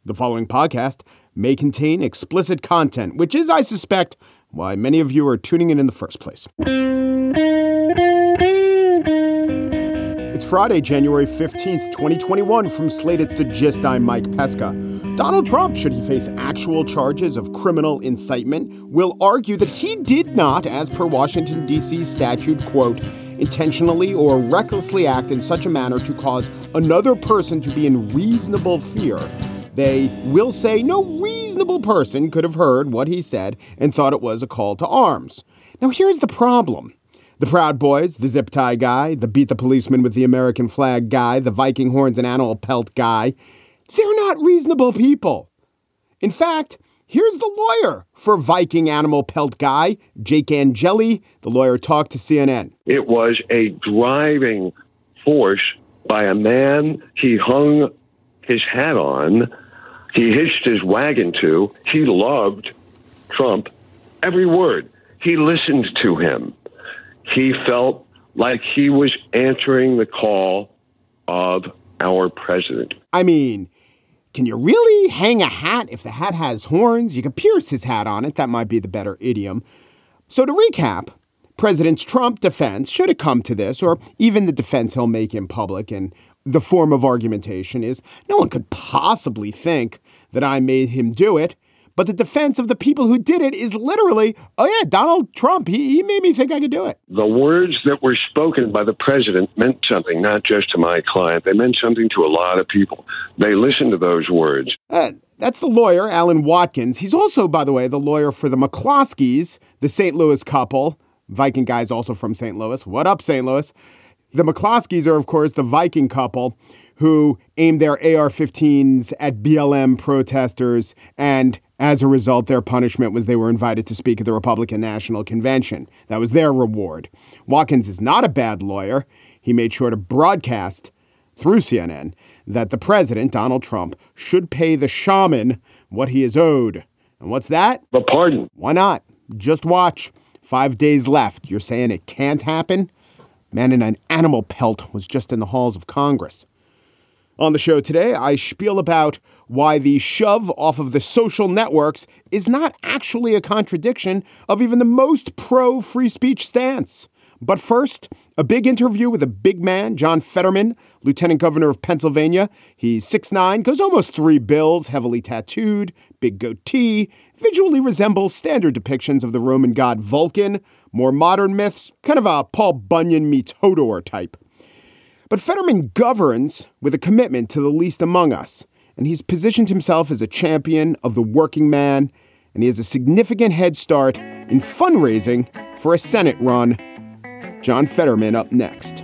The following podcast may contain explicit content, which is, I suspect, why many of you are tuning in the first place. It's Friday, January 15th, 2021. From Slate, it's The Gist. I'm Mike Pesca. Donald Trump, should he face actual charges of criminal incitement, will argue that he did not, as per Washington, D.C. statute, quote, intentionally or recklessly act in such a manner to cause another person to be in reasonable fear. They will say no reasonable person could have heard what he said and thought it was a call to arms. Now, here's the problem. The Proud Boys, the zip tie guy, the beat the policeman with the American flag guy, the Viking horns and animal pelt guy, they're not reasonable people. In fact, here's the lawyer for Viking animal pelt guy, Jake Angeli. The lawyer talked to CNN. It was a driving force by a man he hung his hat on, he hitched his wagon to. He loved Trump, every word. He listened to him. He felt like he was answering the call of our president. I mean, can you really hang a hat if the hat has horns? You can pierce his hat on it. That might be the better idiom. So to recap, President Trump's defense, should it come to this, or even the defense he'll make in public and the form of argumentation is, no one could possibly think that I made him do it. But the defense of the people who did it is literally, oh yeah, Donald Trump, he made me think I could do it. The words that were spoken by the president meant something, not just to my client. They meant something to a lot of people. They listened to those words. That's the lawyer, Alan Watkins. He's also, by the way, the lawyer for the McCloskeys, the St. Louis couple. Viking guy's also from St. Louis. What up, St. Louis? The McCloskeys are, of course, the Viking couple who aimed their AR-15s at BLM protesters, and as a result, their punishment was they were invited to speak at the Republican National Convention. That was their reward. Watkins is not a bad lawyer. He made sure to broadcast through CNN that the president, Donald Trump, should pay the shaman what he is owed. And what's that? The pardon. Why not? Just watch. 5 days left. You're saying it can't happen? Man in an animal pelt was just in the halls of Congress. On the show today, I spiel about why the shove off of the social networks is not actually a contradiction of even the most pro-free speech stance. But first, a big interview with a big man, John Fetterman, Lieutenant Governor of Pennsylvania. He's 6'9", goes almost 3 bills, heavily tattooed, big goatee, visually resembles standard depictions of the Roman god Vulcan, more modern myths, kind of a Paul Bunyan meets Hodor type. But Fetterman governs with a commitment to the least among us, and he's positioned himself as a champion of the working man, and he has a significant head start in fundraising for a Senate run. John Fetterman up next.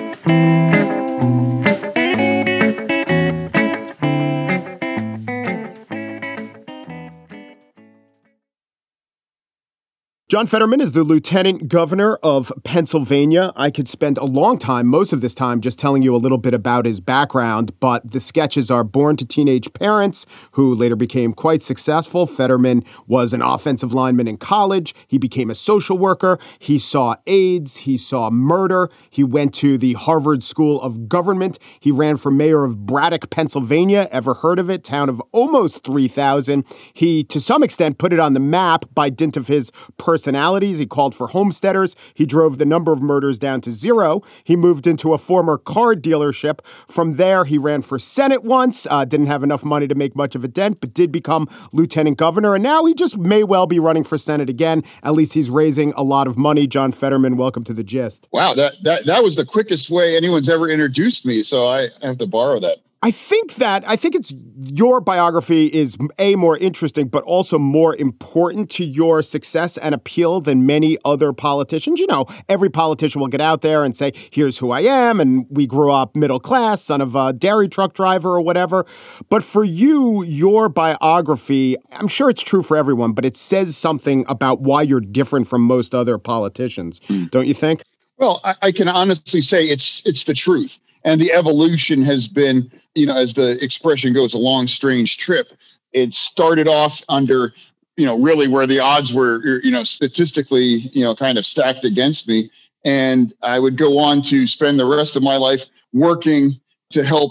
John Fetterman is the Lieutenant Governor of Pennsylvania. I could spend a long time, most of this time, just telling you a little bit about his background, but the sketches are born to teenage parents who later became quite successful. Fetterman was an offensive lineman in college. He became a social worker. He saw AIDS. He saw murder. He went to the Harvard School of Government. He ran for mayor of Braddock, Pennsylvania. Ever heard of it? Town of almost 3,000. He, to some extent, put it on the map by dint of his personalities. He called for homesteaders. He drove the number of murders down to 0. He moved into a former car dealership. From there, he ran for Senate once, didn't have enough money to make much of a dent, but did become lieutenant governor. And now he just may well be running for Senate again. At least he's raising a lot of money. John Fetterman, welcome to The Gist. Wow, that was the quickest way anyone's ever introduced me, so I have to borrow that. I think it's your biography is more interesting, but also more important to your success and appeal than many other politicians. You know, every politician will get out there and say, here's who I am. And we grew up middle class, son of a dairy truck driver or whatever. But for you, your biography, I'm sure it's true for everyone, but it says something about why you're different from most other politicians. Don't you think? Well, I can honestly say it's the truth. And the evolution has been, as the expression goes, a long, strange trip. It started off under, really where the odds were, statistically, kind of stacked against me. And I would go on to spend the rest of my life working to help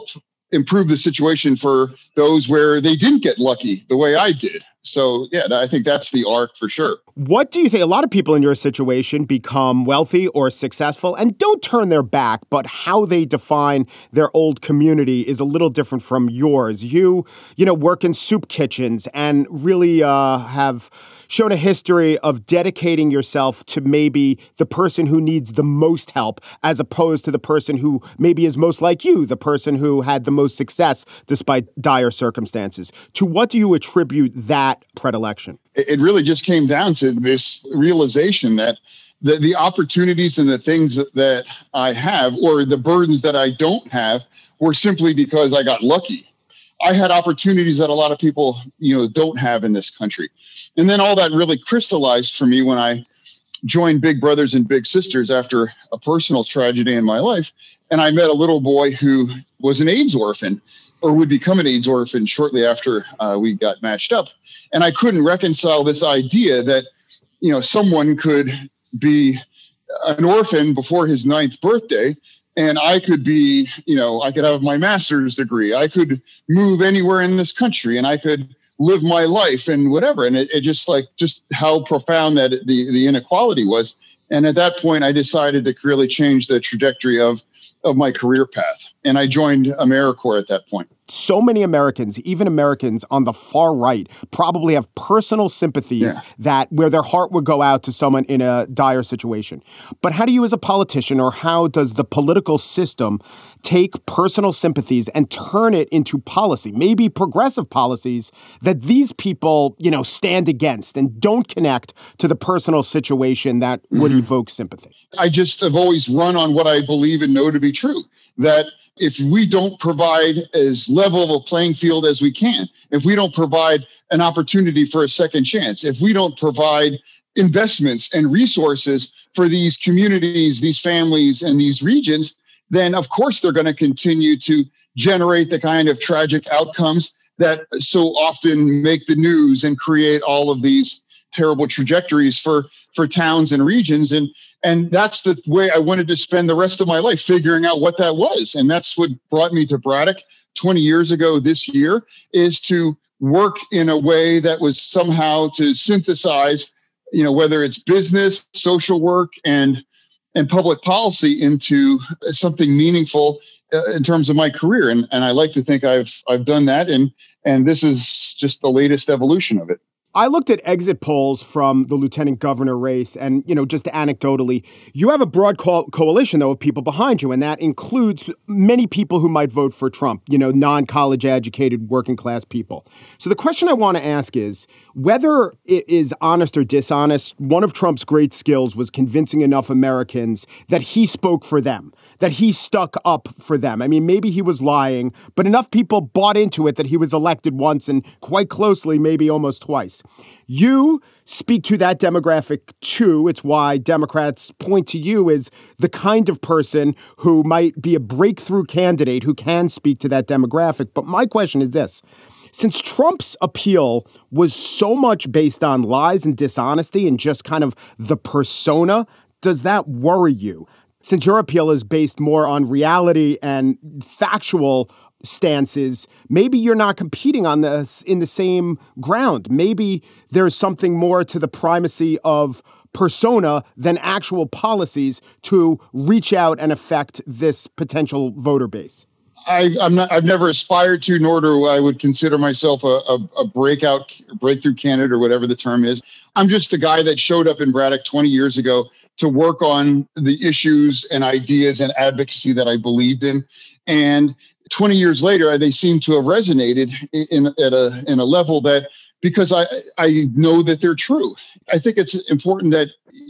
improve the situation for those where they didn't get lucky the way I did. So, yeah, I think that's the arc for sure. What do you think? A lot of people in your situation become wealthy or successful and don't turn their back, but how they define their old community is a little different from yours. You work in soup kitchens and really have shown a history of dedicating yourself to maybe the person who needs the most help, as opposed to the person who maybe is most like you, the person who had the most success despite dire circumstances. To what do you attribute that predilection? It really just came down to this realization that the opportunities and the things that I have, or the burdens that I don't have, were simply because I got lucky. I had opportunities that a lot of people, don't have in this country. And then all that really crystallized for me when I joined Big Brothers and Big Sisters after a personal tragedy in my life. And I met a little boy who was an AIDS orphan, or would become an AIDS orphan shortly after we got matched up. And I couldn't reconcile this idea that, someone could be an orphan before his 9th birthday, and I could be, I could have my master's degree. I could move anywhere in this country, and I could live my life and whatever. And it just how profound that the inequality was. And at that point, I decided to really change the trajectory of my career path. And I joined AmeriCorps at that point. So many Americans, even Americans on the far right, probably have personal sympathies that where their heart would go out to someone in a dire situation. But how do you as a politician, or how does the political system take personal sympathies and turn it into policy, maybe progressive policies that these people, stand against and don't connect to the personal situation that would evoke sympathy? I just have always run on what I believe and know to be true, that if we don't provide as level of a playing field as we can, if we don't provide an opportunity for a second chance, if we don't provide investments and resources for these communities, these families, and these regions, then of course they're going to continue to generate the kind of tragic outcomes that so often make the news and create all of these terrible trajectories for towns and regions. And that's the way I wanted to spend the rest of my life, figuring out what that was. And that's what brought me to Braddock 20 years ago this year, is to work in a way that was somehow to synthesize, whether it's business, social work, and public policy into something meaningful in terms of my career. And I like to think I've done that. And this is just the latest evolution of it. I looked at exit polls from the lieutenant governor race, and, just anecdotally, you have a broad coalition, though, of people behind you, and that includes many people who might vote for Trump, non-college educated working class people. So the question I want to ask is, whether it is honest or dishonest, one of Trump's great skills was convincing enough Americans that he spoke for them, that he stuck up for them. I mean, maybe he was lying, but enough people bought into it that he was elected once and quite closely, maybe almost twice. You speak to that demographic too. It's why Democrats point to you as the kind of person who might be a breakthrough candidate who can speak to that demographic. But my question is this. Since Trump's appeal was so much based on lies and dishonesty and just kind of the persona, does that worry you? Since your appeal is based more on reality and factual stances, maybe you're not competing on this in the same ground. Maybe there's something more to the primacy of persona than actual policies to reach out and affect this potential voter base. I've never aspired to, nor do I would consider myself a breakthrough candidate, or whatever the term is. I'm just a guy that showed up in Braddock 20 years ago to work on the issues and ideas and advocacy that I believed in. And 20 years later, they seem to have resonated in a level that, because I know that they're true. I think it's important that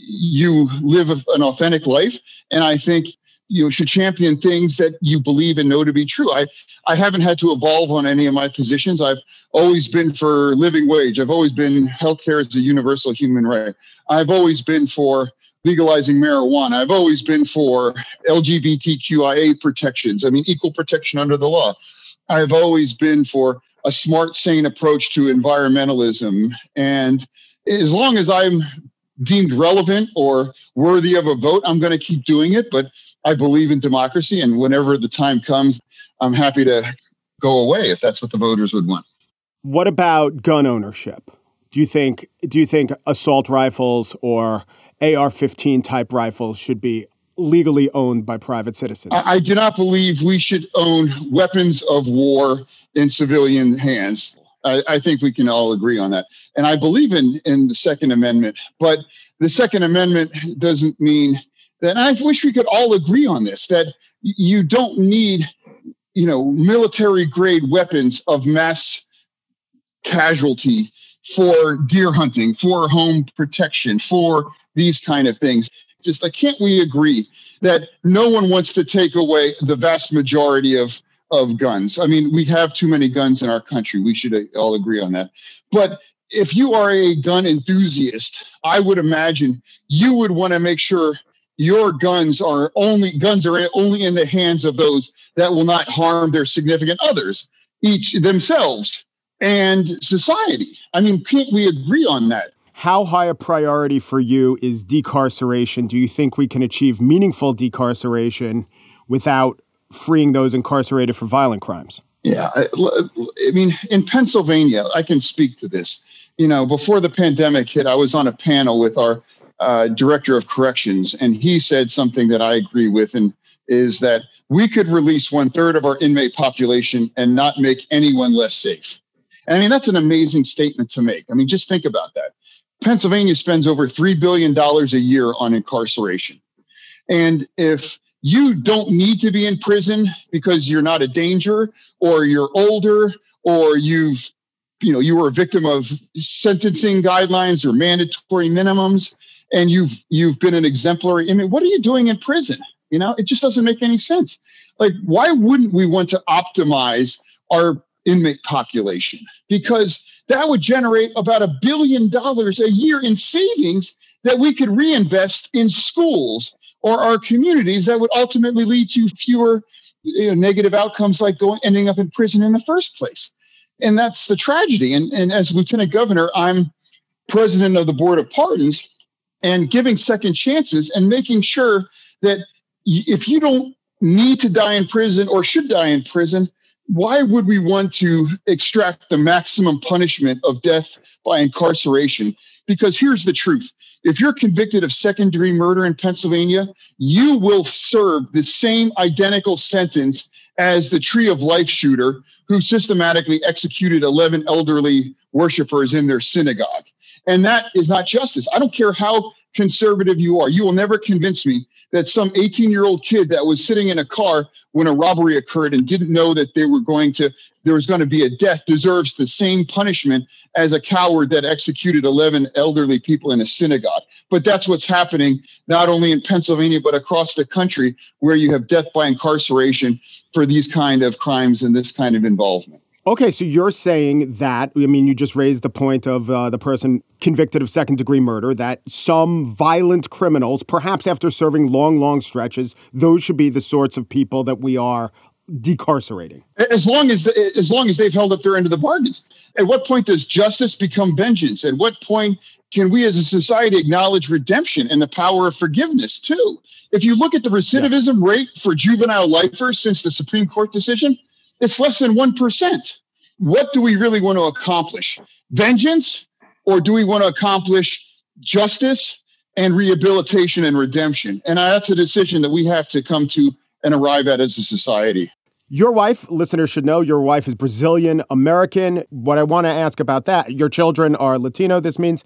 you live an authentic life. And I think you should champion things that you believe and know to be true. I haven't had to evolve on any of my positions. I've always been for living wage. I've always been healthcare as a universal human right. I've always been for legalizing marijuana. I've always been for LGBTQIA protections. I mean, equal protection under the law. I've always been for a smart, sane approach to environmentalism. And as long as I'm deemed relevant or worthy of a vote, I'm going to keep doing it. But I believe in democracy. And whenever the time comes, I'm happy to go away if that's what the voters would want. What about gun ownership? Do you think assault rifles or AR-15 type rifles should be legally owned by private citizens? I do not believe we should own weapons of war in civilian hands. I think we can all agree on that. And I believe in the Second Amendment, but the Second Amendment doesn't mean that, I wish we could all agree on this, that you don't need, military grade weapons of mass casualty for deer hunting, for home protection, for these kind of things. Just like, can't we agree that no one wants to take away the vast majority of guns? I mean, we have too many guns in our country. We should all agree on that. But if you are a gun enthusiast, I would imagine you would want to make sure your guns are only in the hands of those that will not harm their significant others, each themselves and society. I mean, can't we agree on that? How high a priority for you is decarceration? Do you think we can achieve meaningful decarceration without freeing those incarcerated for violent crimes? Yeah, I mean, in Pennsylvania, I can speak to this. Before the pandemic hit, I was on a panel with our director of corrections, and he said something that I agree with, and is that we could release 1/3 of our inmate population and not make anyone less safe. And I mean, that's an amazing statement to make. I mean, just think about that. Pennsylvania spends over $3 billion a year on incarceration. And if you don't need to be in prison because you're not a danger, or you're older, or you were a victim of sentencing guidelines or mandatory minimums, and you've been an exemplary inmate, what are you doing in prison? It just doesn't make any sense. Like, why wouldn't we want to optimize our inmate population? Because that would generate about $1 billion a year in savings that we could reinvest in schools or our communities, that would ultimately lead to fewer negative outcomes, like ending up in prison in the first place. And that's the tragedy. And as Lieutenant Governor, I'm president of the Board of Pardons, and giving second chances and making sure that if you don't need to die in prison or should die in prison, why would we want to extract the maximum punishment of death by incarceration? Because here's the truth. If you're convicted of second-degree murder in Pennsylvania, you will serve the same identical sentence as the Tree of Life shooter who systematically executed 11 elderly worshipers in their synagogue. And that is not justice. I don't care how conservative you are. You will never convince me that some 18-year-old kid that was sitting in a car when a robbery occurred and didn't know that there was going to be a death deserves the same punishment as a coward that executed 11 elderly people in a synagogue. But that's what's happening not only in Pennsylvania, but across the country, where you have death by incarceration for these kind of crimes and this kind of involvement. Okay, so you're saying that, you just raised the point of the person convicted of second-degree murder, that some violent criminals, perhaps after serving long, long stretches, those should be the sorts of people that we are decarcerating. As long as they've held up their end of the bargains. At what point does justice become vengeance? At what point can we as a society acknowledge redemption and the power of forgiveness too? If you look at the recidivism rate for juvenile lifers since the Supreme Court decision, it's less than 1%. What do we really want to accomplish? Vengeance, or do we want to accomplish justice and rehabilitation and redemption? And that's a decision that we have to come to and arrive at as a society. Your wife, listeners should know, your wife is Brazilian American. What I want to ask about that, your children are Latino, this means.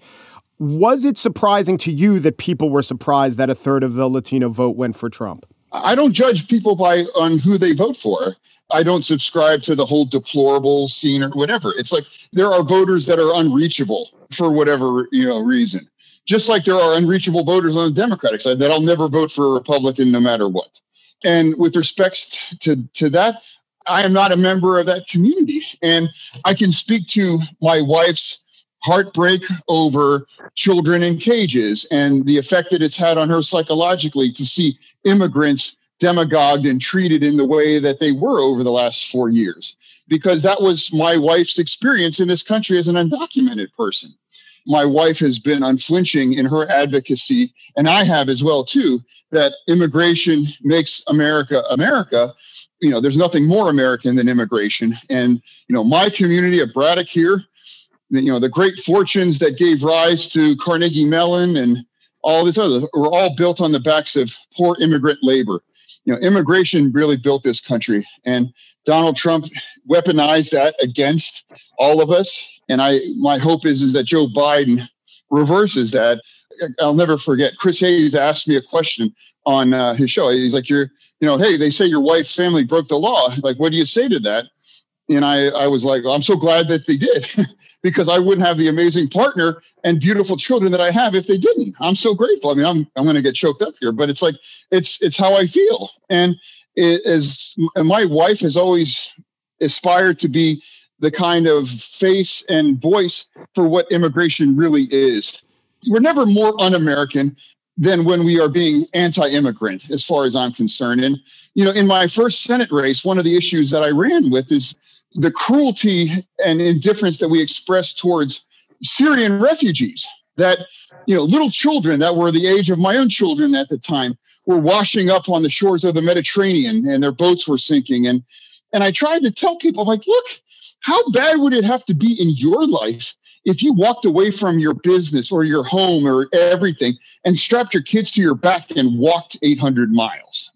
Was it surprising to you that people were surprised that 1/3 of the Latino vote went for Trump? I don't judge people on who they vote for. I don't subscribe to the whole deplorable scene or whatever. It's like there are voters that are unreachable for whatever reason. Just like there are unreachable voters on the Democratic side that'll never vote for a Republican no matter what. And with respect to that, I am not a member of that community. And I can speak to my wife's heartbreak over children in cages and the effect that it's had on her psychologically to see immigrants demagogued and treated in the way that they were over the last 4 years, because that was my wife's experience in this country as an undocumented person. My wife has been unflinching in her advocacy, and I have as well too, that immigration makes America America. there's nothing more American than immigration. And, my community of Braddock here, the great fortunes that gave rise to Carnegie Mellon and all this other were all built on the backs of poor immigrant labor. Immigration really built this country, and Donald Trump weaponized that against all of us. And my hope is that Joe Biden reverses that. I'll never forget. Chris Hayes asked me a question on his show. He's like, hey, they say your wife's family broke the law. Like, what do you say to that? And I was like, well, I'm so glad that they did, because I wouldn't have the amazing partner and beautiful children that I have if they didn't. I'm so grateful. I mean, I'm going to get choked up here, but it's like, it's how I feel. And my wife has always aspired to be the kind of face and voice for what immigration really is. We're never more un-American than when we are being anti-immigrant, as far as I'm concerned. And, in my first Senate race, one of the issues that I ran with is the cruelty and indifference that we express towards Syrian refugees, that, little children that were the age of my own children at the time were washing up on the shores of the Mediterranean and their boats were sinking. And I tried to tell people, like, look, how bad would it have to be in your life if you walked away from your business or your home or everything and strapped your kids to your back and walked 800 miles?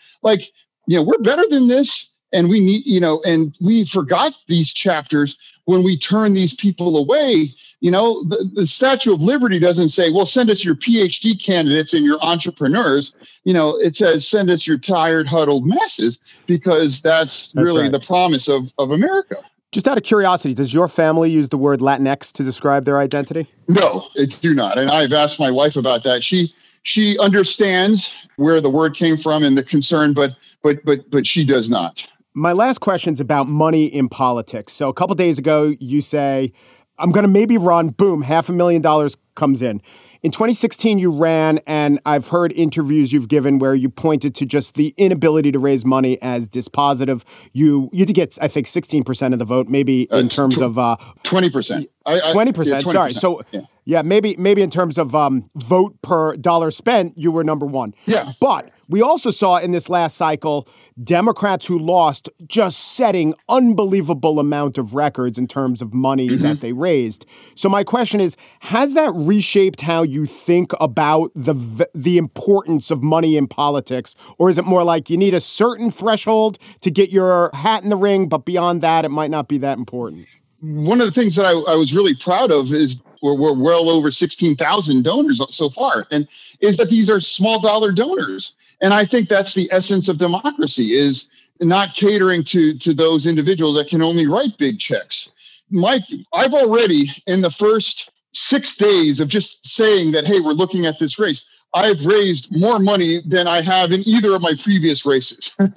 We're better than this. And we need, and we forgot these chapters when we turn these people away. The Statue of Liberty doesn't say, well, send us your PhD candidates and your entrepreneurs. It says, send us your tired, huddled masses, because that's really right. The promise of America. Just out of curiosity, does your family use the word Latinx to describe their identity? No, it do not. And I've asked my wife about that. She understands where the word came from and the concern, but she does not. My last question is about money in politics. So a couple of days ago, you say, I'm going to maybe run, boom, $500,000 comes in. In 2016, you ran, and I've heard interviews you've given where you pointed to just the inability to raise money as dispositive. You did get, I think, 16% of the vote, maybe in terms of 20%. 20%. Sorry. So, yeah, maybe in terms of vote per dollar spent, you were number one. Yeah. But we also saw in this last cycle Democrats who lost just setting unbelievable amount of records in terms of money that they raised. So my question is, has that reshaped how you think about the importance of money in politics? Or is it more like you need a certain threshold to get your hat in the ring, but beyond that, it might not be that important? One of the things that I was really proud of is we're well over 16,000 donors so far, and is that these are small dollar donors. And I think that's the essence of democracy, is not catering to those individuals that can only write big checks. Mike, I've already, in the first 6 days of just saying that, hey, we're looking at this race, I've raised more money than I have in either of my previous races, and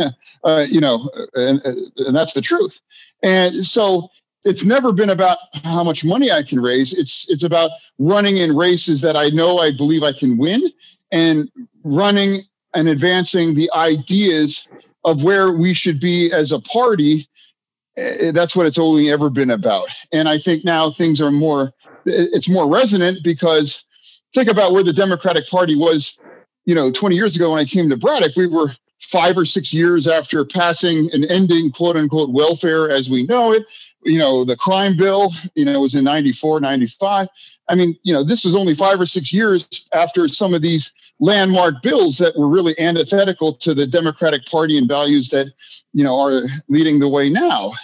that's the truth. And so it's never been about how much money I can raise. It's about running in races that I believe I can win, and running and advancing the ideas of where we should be as a party. That's what it's only ever been about. And I think now things are it's more resonant, because think about where the Democratic Party was, 20 years ago when I came to Braddock. We were 5 or 6 years after passing and ending, quote unquote, welfare as we know it. The crime bill, was in 94, 95. I mean, this was only 5 or 6 years after some of these landmark bills that were really antithetical to the Democratic Party and values that, are leading the way now.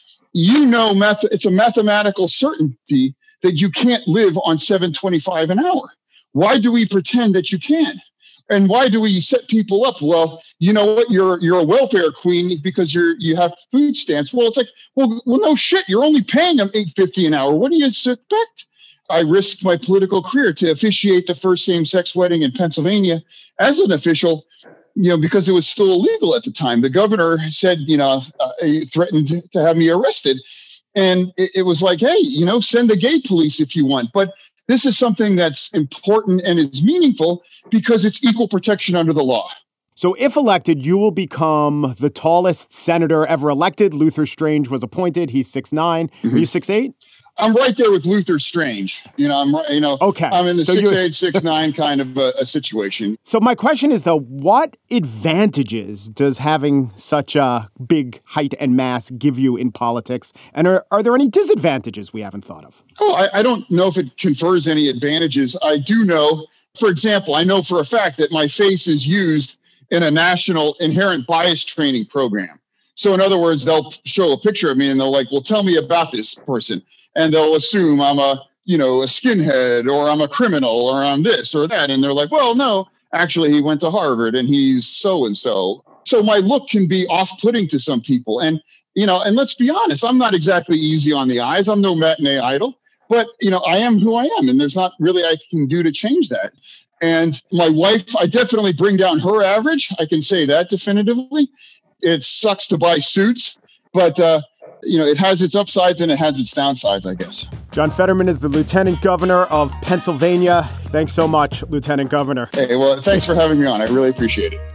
It's a mathematical certainty that you can't live on $7.25 an hour. Why do we pretend that you can? And why do we set people up? Well, you know what? You're a welfare queen because you have food stamps. Well, it's like, well, no shit. You're only paying them $8.50 an hour. What do you expect? I risked my political career to officiate the first same-sex wedding in Pennsylvania as an official, because it was still illegal at the time. The governor said, he threatened to have me arrested. And it was like, hey, send the gay police if you want. But this is something that's important and is meaningful because it's equal protection under the law. So if elected, you will become the tallest senator ever elected. Luther Strange was appointed. He's 6'9". Are you 6'8"? I'm right there with Luther Strange. Okay. I'm in the So 6'8", 6'9" kind of a situation. So my question is, though, what advantages does having such a big height and mass give you in politics? And are there any disadvantages we haven't thought of? Oh, I don't know if it confers any advantages. I do know, for example, I know for a fact that my face is used in a national inherent bias training program. So in other words, they'll show a picture of me and they'll like, well, tell me about this person. And they'll assume I'm a skinhead or I'm a criminal or I'm this or that. And they're like, well, no, actually, he went to Harvard and he's so-and-so. So my look can be off-putting to some people. And let's be honest, I'm not exactly easy on the eyes. I'm no matinee idol, but, I am who I am. And there's not really I can do to change that. And my wife, I definitely bring down her average. I can say that definitively. It sucks to buy suits, but it has its upsides and it has its downsides, I guess. John Fetterman is the Lieutenant Governor of Pennsylvania. Thanks so much, Lieutenant Governor. Hey, well, thanks for having me on. I really appreciate it.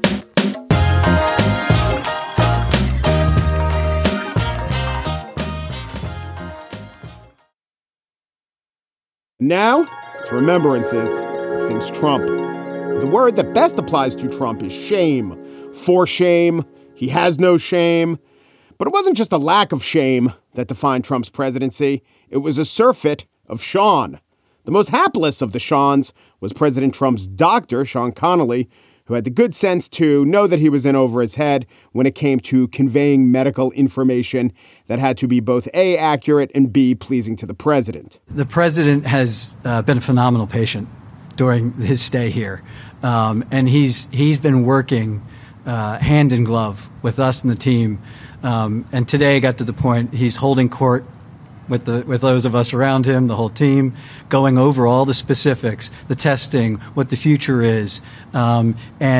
Now, it's remembrances of things Trump. The word that best applies to Trump is shame. For shame. He has no shame. But it wasn't just a lack of shame that defined Trump's presidency. It was a surfeit of Sean. The most hapless of the Seans was President Trump's doctor, Sean Connolly, who had the good sense to know that he was in over his head when it came to conveying medical information that had to be both A, accurate, and B, pleasing to the president. The president has been a phenomenal patient during his stay here. And he's been working hand in glove with us and the team. And today got to the point he's holding court with those of us around him, the whole team, going over all the specifics, the testing, what the future is. And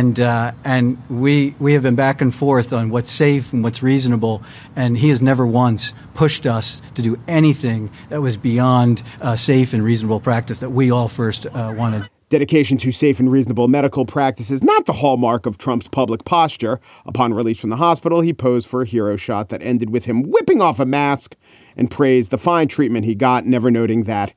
we have been back and forth on what's safe and what's reasonable. And he has never once pushed us to do anything that was beyond safe and reasonable practice that we all first wanted. Dedication to safe and reasonable medical practices, not the hallmark of Trump's public posture. Upon release from the hospital, he posed for a hero shot that ended with him whipping off a mask and praised the fine treatment he got, never noting that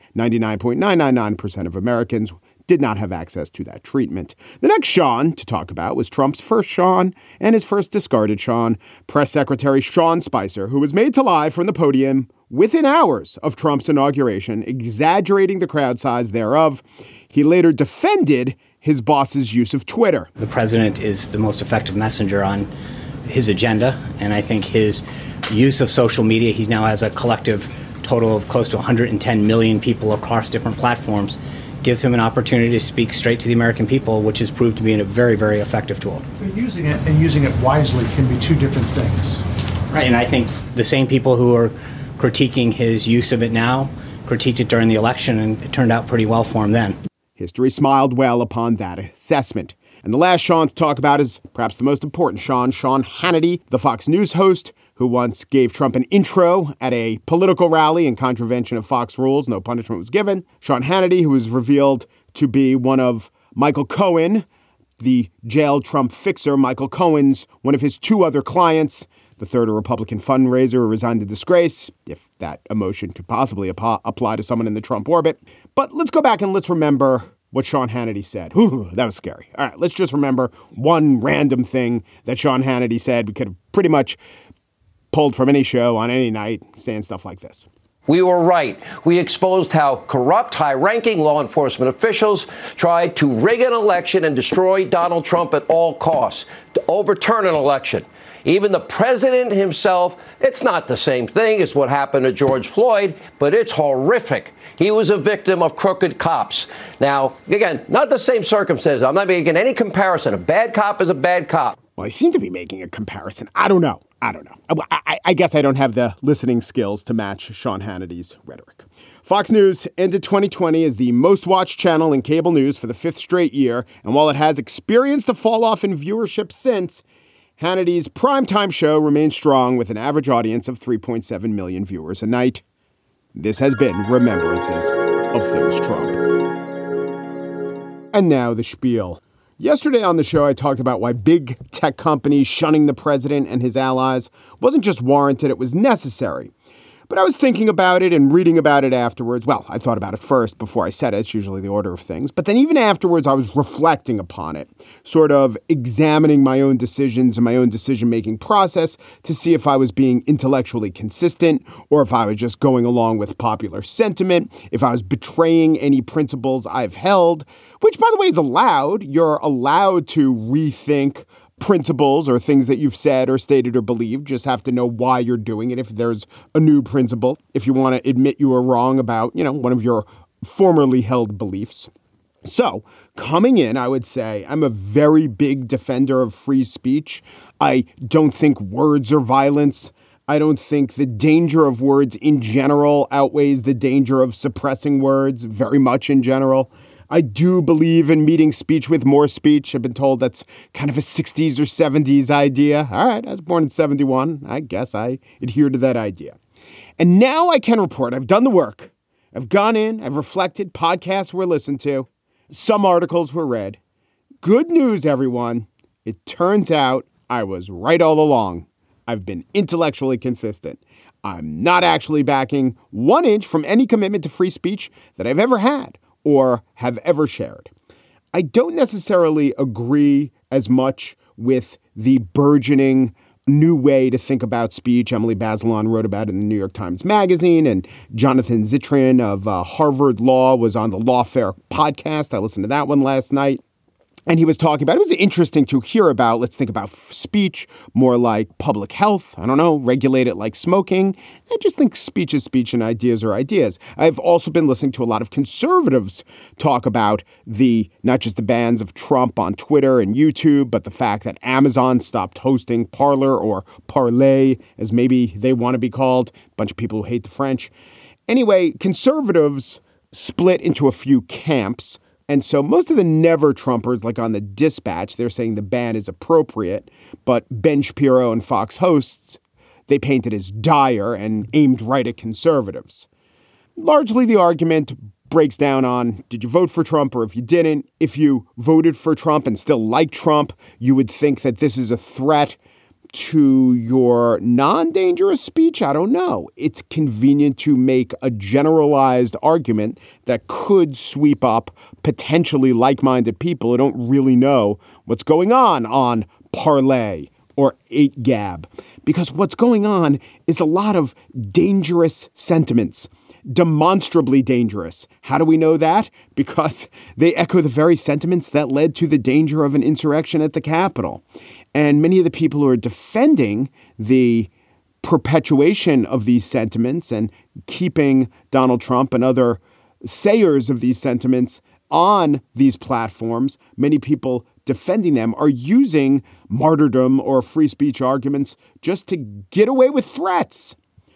99.999% of Americans did not have access to that treatment. The next Sean to talk about was Trump's first Sean and his first discarded Sean, Press Secretary Sean Spicer, who was made to lie from the podium within hours of Trump's inauguration, exaggerating the crowd size thereof. He later defended his boss's use of Twitter. The president is the most effective messenger on his agenda, and I think his use of social media, he now has a collective total of close to 110 million people across different platforms, gives him an opportunity to speak straight to the American people, which has proved to be a very, very effective tool. Using it and using it wisely can be two different things. Right, and I think the same people who are critiquing his use of it now critiqued it during the election, and it turned out pretty well for him then. History smiled well upon that assessment. And the last Sean to talk about is perhaps the most important Sean Hannity, the Fox News host, who once gave Trump an intro at a political rally in contravention of Fox rules. No punishment was given. Sean Hannity, who was revealed to be one of Michael Cohen, the jailed Trump fixer. Michael Cohen's one of his two other clients. The third, a Republican fundraiser who resigned to disgrace, if that emotion could possibly apply to someone in the Trump orbit. But let's go back and let's remember what Sean Hannity said. Whew, that was scary. All right, let's just remember one random thing that Sean Hannity said. We could have pretty much pulled from any show on any night saying stuff like this. We were right. We exposed how corrupt, high-ranking law enforcement officials tried to rig an election and destroy Donald Trump at all costs, to overturn an election. Even the president himself, it's not the same thing as what happened to George Floyd, but it's horrific. He was a victim of crooked cops. Now, again, not the same circumstances. I'm not making any comparison. A bad cop is a bad cop. Well, I seem to be making a comparison. I don't know. I guess I don't have the listening skills to match Sean Hannity's rhetoric. Fox News ended 2020 as the most watched channel in cable news for the fifth straight year. And while it has experienced a fall off in viewership since, Hannity's primetime show remains strong with an average audience of 3.7 million viewers a night. This has been Remembrances of Things Trump. And now the spiel. Yesterday on the show, I talked about why big tech companies shunning the president and his allies wasn't just warranted, it was necessary. But I was thinking about it and reading about it afterwards. Well, I thought about it first before I said it. It's usually the order of things. But then even afterwards, I was reflecting upon it, sort of examining my own decisions and my own decision-making process to see if I was being intellectually consistent or if I was just going along with popular sentiment, if I was betraying any principles I've held, which, by the way, is allowed. You're allowed to rethink principles or things that you've said or stated or believed. Just have to know why you're doing it. If there's a new principle, if you want to admit you were wrong about, one of your formerly held beliefs. So coming in, I would say I'm a very big defender of free speech. I don't think words are violence. I don't think the danger of words in general outweighs the danger of suppressing words very much in general. I do believe in meeting speech with more speech. I've been told that's kind of a 60s or 70s idea. All right, I was born in 71. I guess I adhere to that idea. And now I can report I've done the work. I've gone in, I've reflected, podcasts were listened to, some articles were read. Good news, everyone. It turns out I was right all along. I've been intellectually consistent. I'm not actually backing 1 inch from any commitment to free speech that I've ever had or have ever shared. I don't necessarily agree as much with the burgeoning new way to think about speech. Emily Bazelon wrote about it in the New York Times Magazine, and Jonathan Zittrain of Harvard Law was on the Lawfare podcast. I listened to that one last night. And he was talking about, it was interesting to hear about, let's think about speech more like public health. I don't know, regulate it like smoking. I just think speech is speech and ideas are ideas. I've also been listening to a lot of conservatives talk about not just the bans of Trump on Twitter and YouTube, but the fact that Amazon stopped hosting Parler or Parlay, as maybe they want to be called. A bunch of people who hate the French. Anyway, conservatives split into a few camps. And so most of the never Trumpers, like on the Dispatch, they're saying the ban is appropriate. But Ben Shapiro and Fox hosts, they paint it as dire and aimed right at conservatives. Largely the argument breaks down on, did you vote for Trump or if you didn't? If you voted for Trump and still like Trump, you would think that this is a threat to your non-dangerous speech. I don't know. It's convenient to make a generalized argument that could sweep up potentially like-minded people who don't really know what's going on Parlay or 8gab. Because what's going on is a lot of dangerous sentiments, demonstrably dangerous. How do we know that? Because they echo the very sentiments that led to the danger of an insurrection at the Capitol. And many of the people who are defending the perpetuation of these sentiments and keeping Donald Trump and other sayers of these sentiments on these platforms, many people defending them are using martyrdom or free speech arguments just to get away with threats.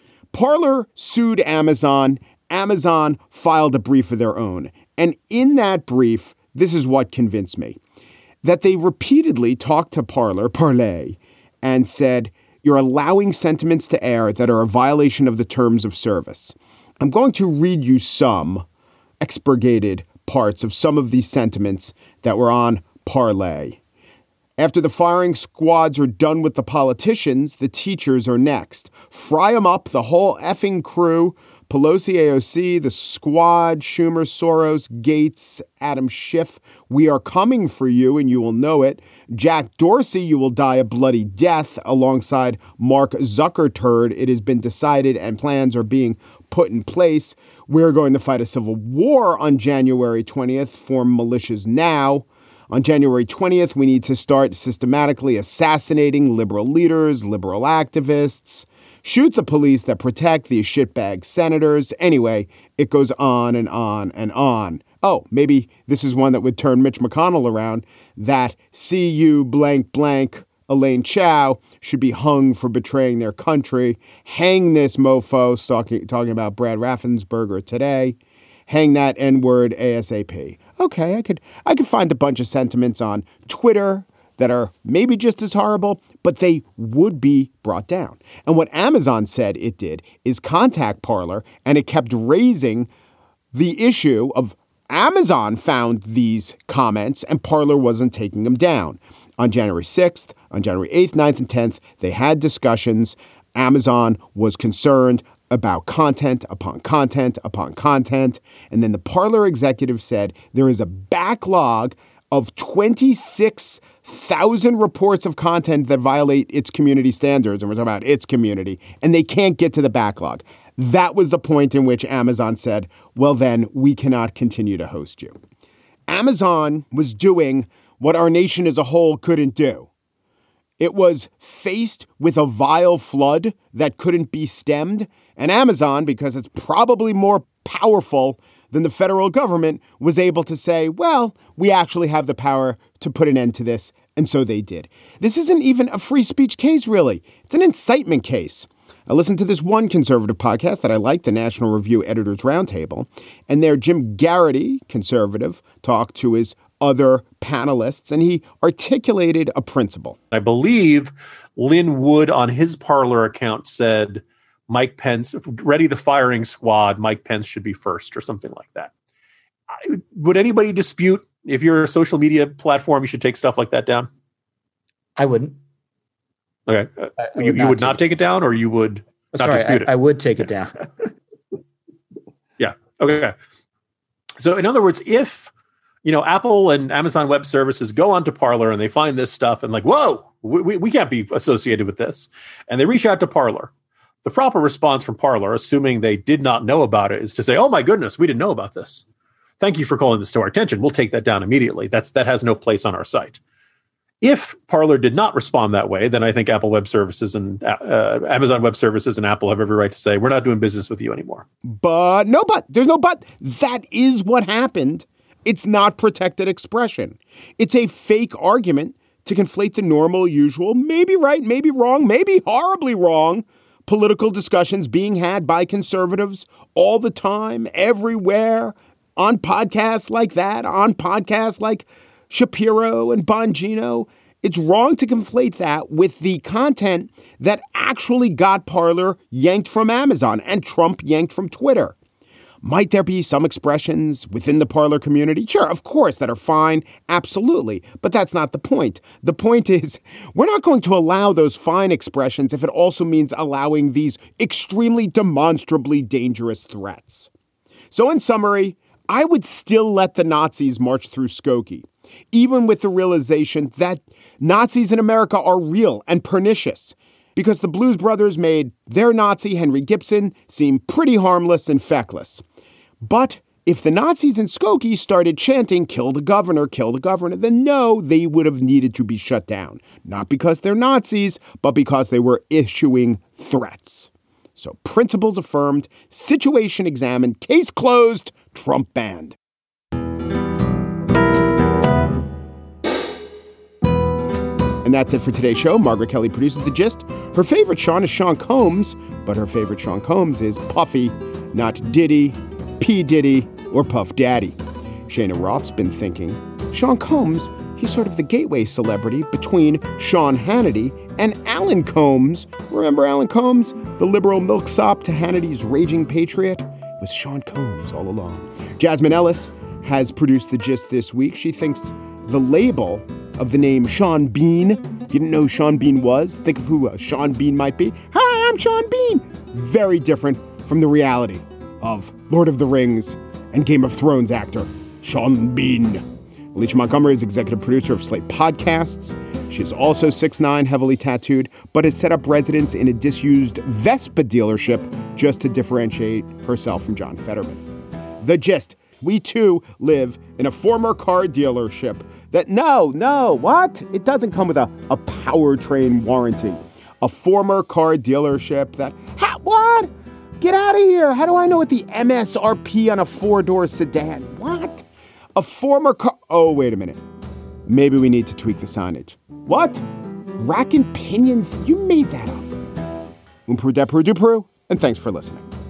Parler sued Amazon. Amazon filed a brief of their own. And in that brief, this is what convinced me. That they repeatedly talked to Parlay and said, you're allowing sentiments to air that are a violation of the terms of service. I'm going to read you some expurgated parts of some of these sentiments that were on Parlay. After the firing squads are done with the politicians, the teachers are next. Fry 'em up, the whole effing crew. Pelosi, AOC, the squad, Schumer, Soros, Gates, Adam Schiff. We are coming for you and you will know it. Jack Dorsey, you will die a bloody death alongside Mark Zuckerturd. It has been decided and plans are being put in place. We're going to fight a civil war on January 20th. Form militias now. On January 20th, we need to start systematically assassinating liberal leaders, liberal activists. Shoot the police that protect these shitbag senators. Anyway, it goes on and on and on. Oh, maybe this is one that would turn Mitch McConnell around. That CU blank blank Elaine Chao should be hung for betraying their country. Hang this mofo, talking about Brad Raffensperger today. Hang that N-word ASAP. Okay, I could find a bunch of sentiments on Twitter that are maybe just as horrible, but they would be brought down. And what Amazon said it did is contact Parler, and it kept raising the issue of Amazon found these comments and Parler wasn't taking them down. On January 6th, on January 8th, 9th, and 10th, they had discussions. Amazon was concerned. about content upon content upon content. And then the Parler executive said there is a backlog of 26,000 reports of content that violate its community standards. And we're talking about its community. And they can't get to the backlog. That was the point in which Amazon said, well, then we cannot continue to host you. Amazon was doing what our nation as a whole couldn't do. It was faced with a vile flood that couldn't be stemmed. And Amazon, because it's probably more powerful than the federal government, was able to say, well, we actually have the power to put an end to this. And so they did. This isn't even a free speech case, really. It's an incitement case. I listened to this one conservative podcast that I like, the National Review Editors Roundtable, and there Jim Garrity, conservative, talked to his other panelists, and he articulated a principle. I believe Lynn Wood on his Parler account said, Mike Pence, ready the firing squad, Mike Pence should be first or something like that. Would anybody dispute if you're a social media platform, you should take stuff like that down? I wouldn't. Okay. You would not take it down, or you would not dispute it? I would take it down. Yeah. Okay. So in other words, if Apple and Amazon Web Services go onto Parler and they find this stuff and like, whoa, we can't be associated with this, and they reach out to Parler, the proper response from Parler, assuming they did not know about it, is to say, oh my goodness, we didn't know about this. Thank you for calling this to our attention. We'll take that down immediately. That has no place on our site. If Parler did not respond that way, then I think Apple Web Services and Amazon Web Services and Apple have every right to say, we're not doing business with you anymore. But there's no but. That is what happened. It's not protected expression. It's a fake argument to conflate the normal, usual, maybe right, maybe wrong, maybe horribly wrong political discussions being had by conservatives all the time, everywhere, on podcasts like that, on podcasts like Shapiro and Bongino. It's wrong to conflate that with the content that actually got Parler yanked from Amazon and Trump yanked from Twitter. Might there be some expressions within the Parler community? Sure, of course, that are fine. Absolutely. But that's not the point. The point is, we're not going to allow those fine expressions if it also means allowing these extremely demonstrably dangerous threats. So in summary, I would still let the Nazis march through Skokie, even with the realization that Nazis in America are real and pernicious, because the Blues Brothers made their Nazi, Henry Gibson, seem pretty harmless and feckless. But if the Nazis in Skokie started chanting, kill the governor, then no, they would have needed to be shut down. Not because they're Nazis, but because they were issuing threats. So principles affirmed, situation examined, case closed, Trump banned. And that's it for today's show. Margaret Kelly produces The Gist. Her favorite Sean is Sean Combs, but her favorite Sean Combs is Puffy, not Diddy, P. Diddy, or Puff Daddy. Shana Roth's been thinking, Sean Combs, he's sort of the gateway celebrity between Sean Hannity and Alan Combs. Remember Alan Combs, the liberal milksop to Hannity's raging patriot? It was Sean Combs all along. Jasmine Ellis has produced The Gist this week. She thinks the label of the name Sean Bean, if you didn't know who Sean Bean was, think of who Sean Bean might be. Hi, I'm Sean Bean. Very different from the reality of Lord of the Rings and Game of Thrones actor Sean Bean. Alicia Montgomery is executive producer of Slate Podcasts. She is also 6'9", heavily tattooed, but has set up residence in a disused Vespa dealership just to differentiate herself from John Fetterman. The Gist. We, too, live in a former car dealership that, what? It doesn't come with a powertrain warranty. A former car dealership that, what? Get out of here. How do I know what the MSRP on a 4-door sedan? What? A former car. Oh, wait a minute. Maybe we need to tweak the signage. What? Rack and pinions? You made that up. Peru, and thanks for listening.